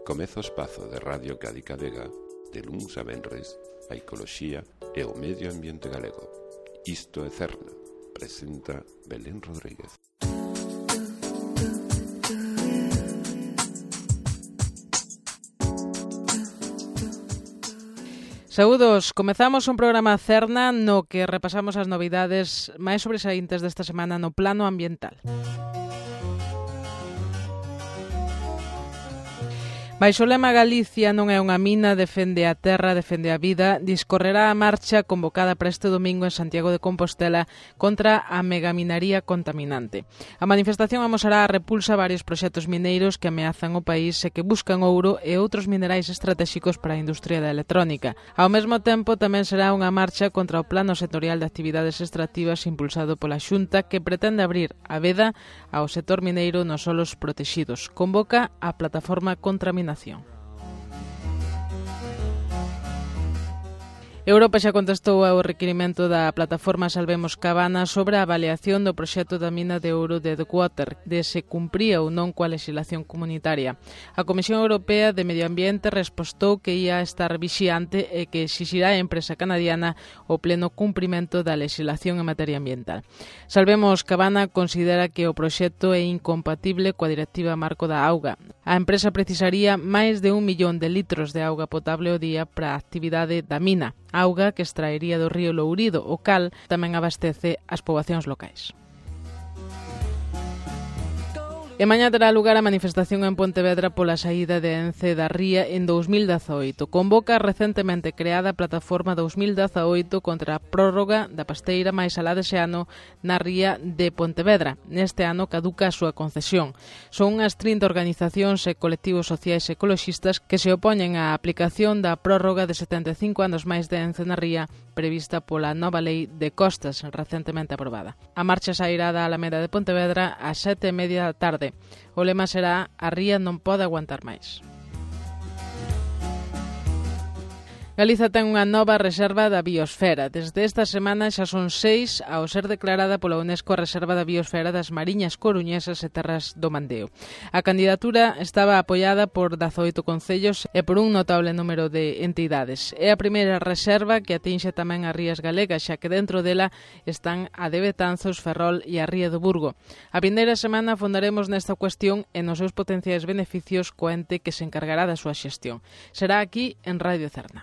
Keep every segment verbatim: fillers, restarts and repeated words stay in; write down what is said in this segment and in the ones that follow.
Comeza o espazo de Radio Cádiz Vega de luns a venres a ecoloxía e o medio ambiente galego. Isto é Cerna, presenta Belén Rodríguez. Saúdos, comezamos un programa Cerna no que repasamos as novidades máis sobresaíntes desta semana no plano ambiental. Baixo o lema Galicia non é unha mina, defende a terra, defende a vida, discorrerá a marcha convocada para este domingo en Santiago de Compostela contra a megaminaría contaminante. A manifestación amosará a repulsa a varios proxectos mineiros que ameazan o país e que buscan ouro e outros minerais estratégicos para a industria da electrónica. Ao mesmo tempo, tamén será unha marcha contra o Plano Sectorial de Actividades Extractivas impulsado pola Xunta que pretende abrir a veda ao sector mineiro nos solos protexidos. Convoca a plataforma Contaminación. Europa xa contestou ao requirimento da plataforma Salvemos Cabana sobre a avaliación do proxecto da mina de ouro de Deepwater, de se cumpría ou non coa lexislación comunitaria. A Comisión Europea de Medio Ambiente respostou que ia estar vixiante e que exixirá a empresa canadiana o pleno cumprimento da lexislación en materia ambiental. Salvemos Cabana considera que o proxecto é incompatible coa Directiva Marco da Auga. A empresa precisaría máis de un millón de litros de auga potable ao día para a actividade da mina, auga que extraería do río Lourido, o cal tamén abastece as poboacións locais. E mañá terá lugar a manifestación en Pontevedra pola saída de Ence da Ría en dous mil dezaoito. Convoca a recentemente creada Plataforma dous mil dezaoito contra a prórroga da pasteira máis alá dese ano na Ría de Pontevedra. Neste ano caduca a súa concesión. Son unhas trinta organizacións e colectivos sociais e ecoloxistas que se opoñen á aplicación da prórroga de setenta e cinco anos máis de Ence na Ría prevista pola nova lei de costas recentemente aprobada. A marcha sairá da Alameda de Pontevedra ás sete e media da tarde. O lema será "A ría non pode aguantar máis". Galiza ten unha nova reserva da biosfera. Desde esta semana xa son seis ao ser declarada pola UNESCO a Reserva da Biosfera das Mariñas Coruñesas e Terras do Mandeo. A candidatura estaba apoiada por dezaoito concellos e por un notable número de entidades. É a primeira reserva que atinxe tamén as rías galegas, xa que dentro dela están a de Betanzos, Ferrol e a Ría do Burgo. A vindeira semana fondaremos nesta cuestión e nos seus potenciais beneficios co ente que se encargará da súa xestión. Será aquí en Radio Cerna.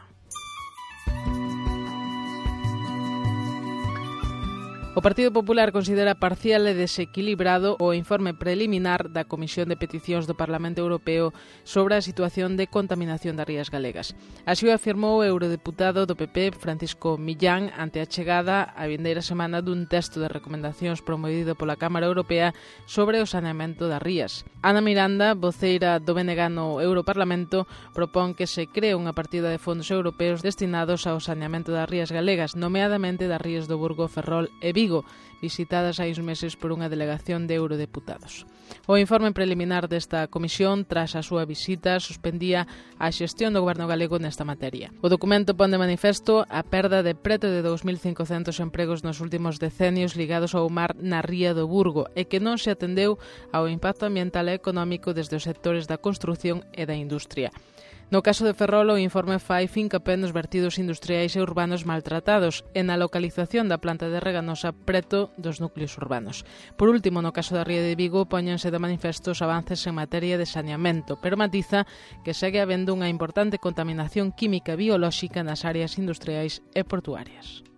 O Partido Popular considera parcial e desequilibrado o informe preliminar da Comisión de Peticións do Parlamento Europeo sobre a situación de contaminación das rías galegas. Así o afirmou o eurodeputado do P P, Francisco Millán, ante a chegada a vindeira semana dun texto de recomendacións promovido pola Cámara Europea sobre o saneamento das rías. Ana Miranda, voceira do B N G no Europarlamento, propón que se cree unha partida de fondos europeos destinados ao saneamento das rías galegas, nomeadamente das rías do Burgo, Ferrol e Vigo, visitadas hai uns meses por unha delegación de eurodeputados. O informe preliminar desta comisión, tras a súa visita, suspendía a xestión do goberno galego nesta materia. O documento pon de manifesto a perda de preto de dous mil cincocentos empregos nos últimos decenios ligados ao mar na Ría do Burgo e que non se atendeu ao impacto ambiental e económico desde os sectores da construción e da industria. No caso de Ferrol, o informe fai fincapé nos vertidos industriais e urbanos maltratados e na localización da planta de Reganosa preto dos núcleos urbanos. Por último, no caso da Ría de Vigo, póñense de manifesto os avances en materia de saneamento, pero matiza que segue habendo unha importante contaminación química e biolóxica nas áreas industriais e portuarias.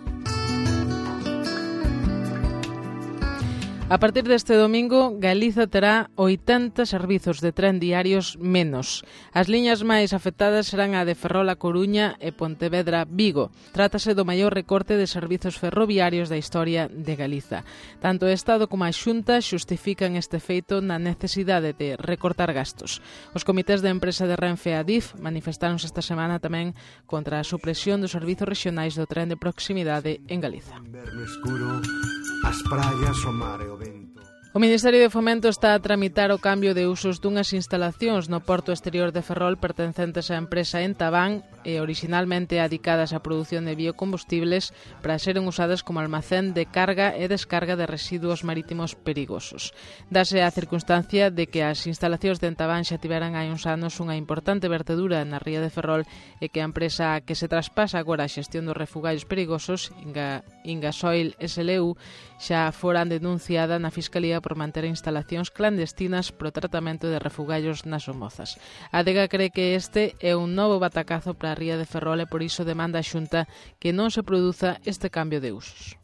A partir deste domingo, Galiza terá oitenta servizos de tren diarios menos. As liñas máis afectadas serán a de Ferrol a Coruña e Pontevedra Vigo. Trátase do maior recorte de servizos ferroviarios da historia de Galiza. Tanto o Estado como a Xunta xustifican este feito na necesidade de recortar gastos. Os comités de empresa de Renfe e Adif manifestáronse esta semana tamén contra a supresión dos servizos rexionais do tren de proximidade en Galiza. As praias, o mar e o vento. O Ministerio de Fomento está a tramitar o cambio de usos dunhas instalacións no porto exterior de Ferrol pertencentes á empresa Entabán e originalmente adicadas á produción de biocombustibles para seren usadas como almacén de carga e descarga de residuos marítimos perigosos. Dase a circunstancia de que as instalacións de Entabán xa tiveran hai uns anos unha importante vertedura na ría de Ferrol e que a empresa que se traspasa agora a xestión dos refugallos perigosos, Inga, Ingasoil S L U, xa foran denunciada na Fiscalía por manter instalacións clandestinas pro tratamento de refugallos nas Somozas. A Adega cree que este é un novo batacazo para a ría de Ferrol e por iso demanda a Xunta que non se produza este cambio de usos.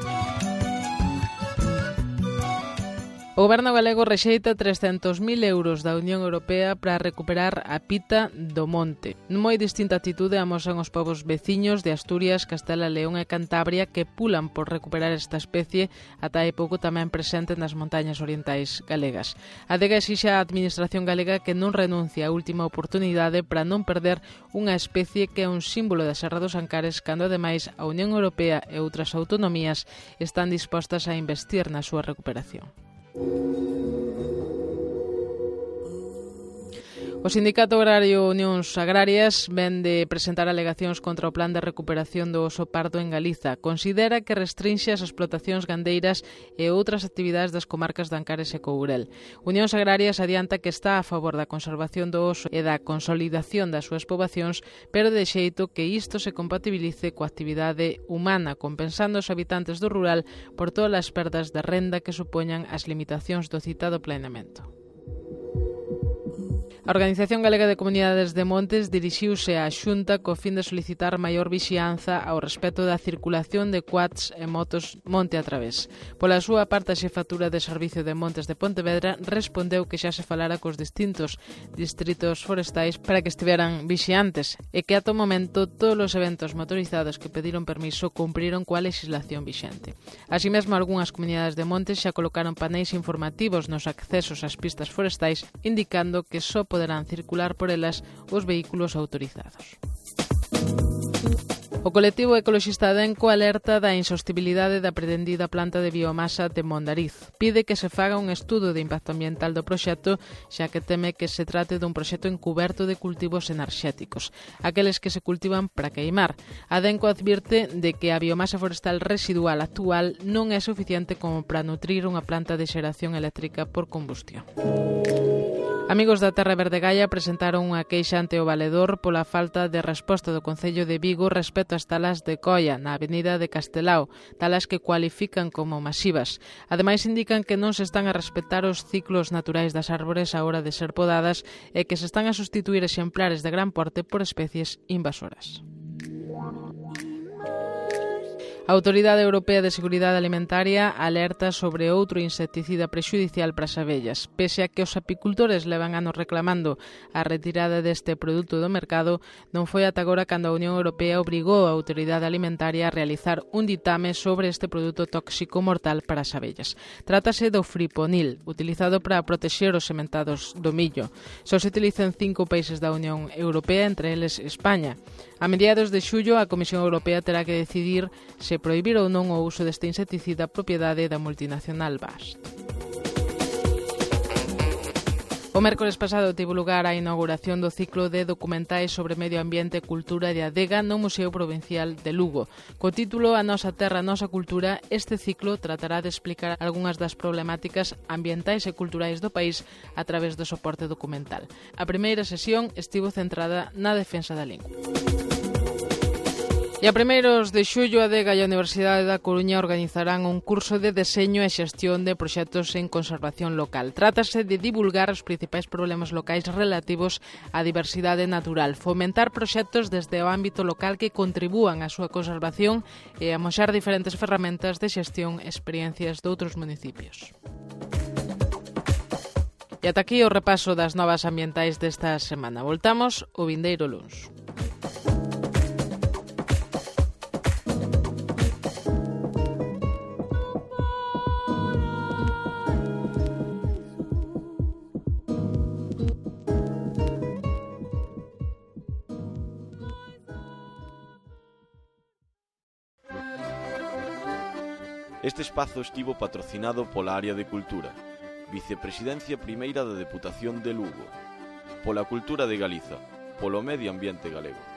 O Goberno galego rexeita trescentos mil euros da Unión Europea para recuperar a pita do monte. Moi distinta atitude amosan os povos veciños de Asturias, Castela, León e Cantabria que pulan por recuperar esta especie ata hai pouco tamén presente nas montañas orientais galegas. A Adega exixe á Administración galega que non renuncie á última oportunidade para non perder unha especie que é un símbolo da Serra dos Ancares cando ademais a Unión Europea e outras autonomías están dispostas a investir na súa recuperación. O Sindicato Agrario Unións Agrarias ven de presentar alegacións contra o plan de recuperación do oso pardo en Galiza. Considera que restrinxe as explotacións gandeiras e outras actividades das comarcas de Ancares e Courel. Unións Agrarias adianta que está a favor da conservación do oso e da consolidación das súas poboacións, pero de xeito que isto se compatibilice coa actividade humana, compensando os habitantes do rural por todas as perdas de renda que supoñan as limitacións do citado planeamento. A Organización Galega de Comunidades de Montes dirixiuse á Xunta co fin de solicitar maior vixianza ao respecto da circulación de quads e motos monte a través. Pola súa parte, a Xefatura de Servicio de Montes de Pontevedra respondeu que xa se falara cos distintos distritos forestais para que estiveran vixiantes e que ata o momento todos os eventos motorizados que pediron permiso cumpriron coa legislación vixente. Así mesmo, algunhas comunidades de montes xa colocaron paneis informativos nos accesos ás pistas forestais indicando que só poderán circular por elas os vehículos autorizados. O colectivo ecoloxista Adenco alerta da insostibilidade da pretendida planta de biomasa de Mondariz. Pide que se faga un estudo de impacto ambiental do proxecto, xa que teme que se trate dun proxecto encuberto de cultivos enerxéticos, aqueles que se cultivan para queimar. Adenco advirte de que a biomasa forestal residual actual non é suficiente como para nutrir unha planta de xeración eléctrica por combustión. Amigos da Terra Verde Gaia presentaron unha queixa ante o Valedor pola falta de resposta do Concello de Vigo respecto ás talas de coia na avenida de Castelao, talas que cualifican como masivas. Ademais, indican que non se están a respetar os ciclos naturais das árbores á hora de ser podadas e que se están a sustituir exemplares de gran porte por especies invasoras. A Autoridade Europea de Seguridade Alimentaria alerta sobre outro insecticida prexudicial para as abellas. Pese a que os apicultores levan anos reclamando a retirada deste produto do mercado, non foi ata agora cando a Unión Europea obrigou a Autoridade Alimentaria a realizar un ditame sobre este produto tóxico mortal para as abellas. Trátase do friponil, utilizado para protexer os sementados do millo. Só se utiliza en cinco países da Unión Europea, entre eles España. A mediados de xullo, a Comisión Europea terá que decidir se prohibir ou non o uso deste insecticida propiedade da multinacional Bayer. O mércores pasado tivo lugar a inauguración do ciclo de documentais sobre medio ambiente e cultura de Adega no Museo Provincial de Lugo. Co título A nosa terra, a nosa cultura, este ciclo tratará de explicar algunhas das problemáticas ambientais e culturais do país a través do soporte documental. A primeira sesión estivo centrada na defensa da lingua. E a primeiros de xullo, a Adega e a Universidade da Coruña organizarán un curso de deseño e xestión de proxectos en conservación local. Trátase de divulgar os principais problemas locais relativos á diversidade natural, fomentar proxectos desde o ámbito local que contribúan á súa conservación e amoxar diferentes ferramentas de xestión e experiencias de outros municipios. E ata aquí o repaso das novas ambientais desta semana. Voltamos o vindeiro luns. Este espazo estivo patrocinado pola área de Cultura, Vicepresidencia Primeira da Deputación de Lugo, pola Cultura de Galiza, polo Medio Ambiente Galego.